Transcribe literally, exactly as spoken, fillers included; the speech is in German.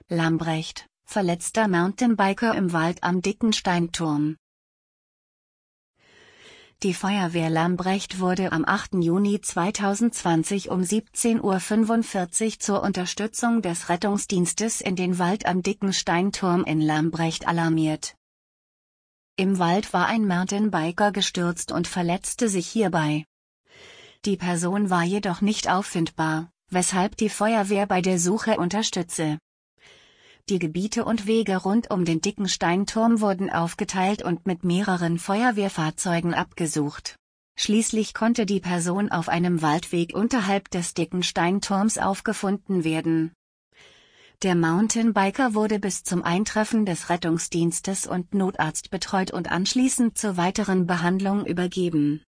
Lambrecht, verletzter Mountainbiker im Wald am Dickensteinturm. Die Feuerwehr Lambrecht wurde am achten Juni zweitausendzwanzig um siebzehn Uhr fünfundvierzig zur Unterstützung des Rettungsdienstes in den Wald am Dickensteinturm in Lambrecht alarmiert. Im Wald war ein Mountainbiker gestürzt und verletzte sich hierbei. Die Person war jedoch nicht auffindbar, weshalb die Feuerwehr bei der Suche unterstütze. Die Gebiete und Wege rund um den Dickensteinturm wurden aufgeteilt und mit mehreren Feuerwehrfahrzeugen abgesucht. Schließlich konnte die Person auf einem Waldweg unterhalb des Dickensteinturms aufgefunden werden. Der Mountainbiker wurde bis zum Eintreffen des Rettungsdienstes und Notarzt betreut und anschließend zur weiteren Behandlung übergeben.